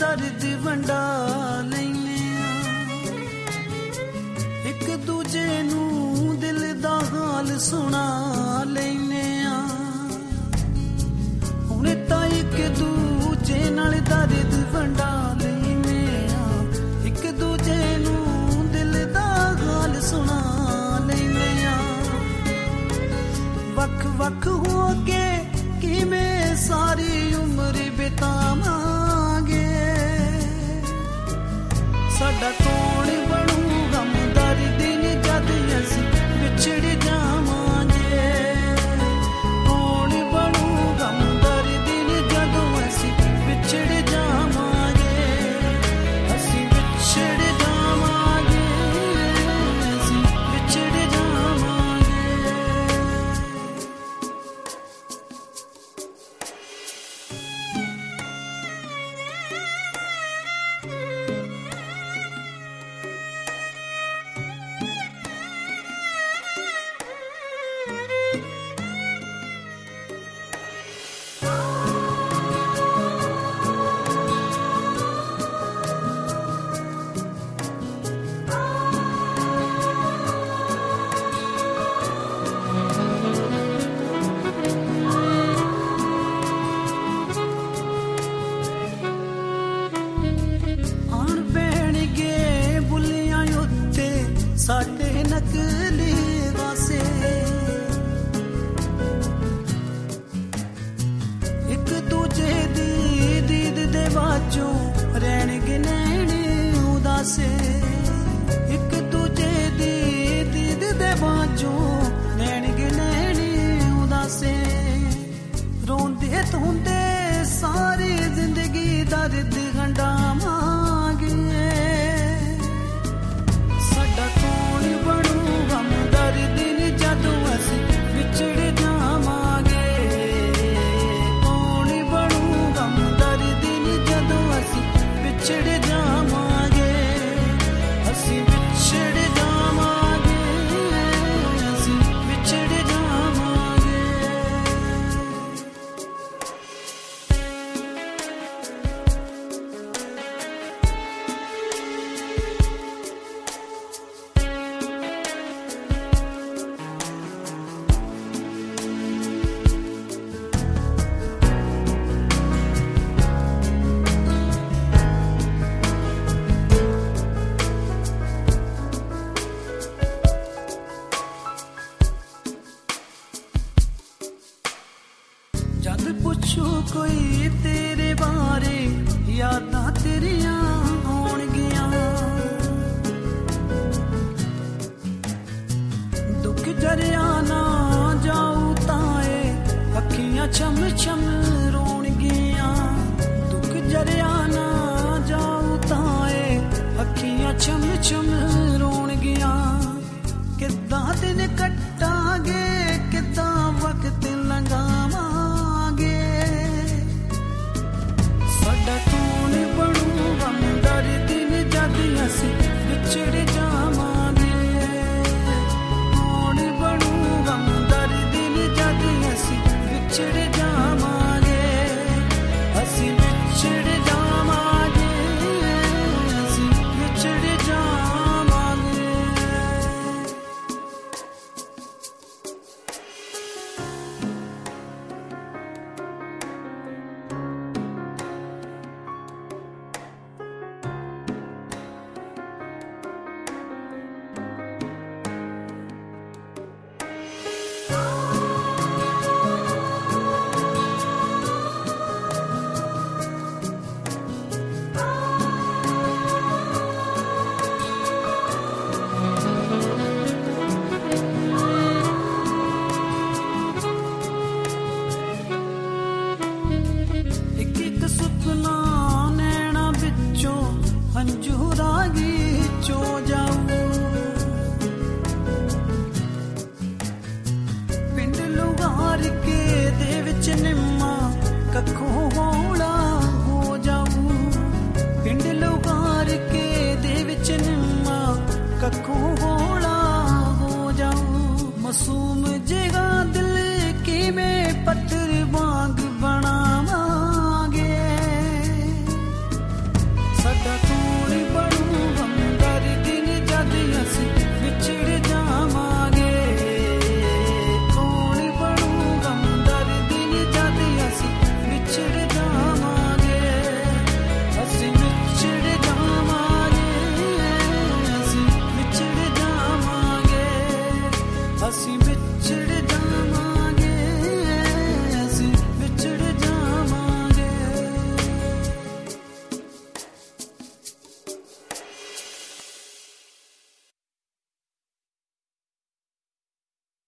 दर्द वंडा लैने एक दूजे नू दिल दा हाल सुना लैने हुणे तां एक दूजे नाल दर्द वंडा लैने एक दूजे नू दिल दा हाल सुना लैने वख वख हो के किवें सारी उम्र बितावांगे साडा कौन बनू गमदारी दिन जद असीं विछड़ जावांगे कौन बनू गमदारी दिन जदों असीं विछड़ जावांगे असीं विछड़ जावांगे असीं विछड़ जावांगे साडे नकली वासे एक दूजे दी दीद दे बाचों रहणगे नैणे उदासे एक दूजे दी दीद दे बाचों रहणगे नैणे उदासे रोंदे धोंदे सारी जिंदगी दर्द गंढावांगे कौन बनू गमदारी दिन जदों असीं विछड़ जावांगे कौन बनू गमदारी दिन जदों असीं विछड़ जावांगे असीं विछड़ जावांगे असीं विछड़ जावांगे जद पुछो कोई तेरे बारे यादां तेरियां आउणगियां दुख जरिया ना जाऊ ताए अखियां छम छम रोणगियां दुख जरिया ना जाऊ ताए अखियां छम छम रोणगियां किद्दां दिन कट्टांगे किद्दां वक्त लंघावांगे साडा कौन बनू गमदारी दिन जद असीं विछड़ जावांगे कौन बनू गमदारी दिन जद असीं विछड़ जावांगे असीं विछड़ जावांगे असीं विछड़ जावांगे कखों होला हो जाऊं मसूम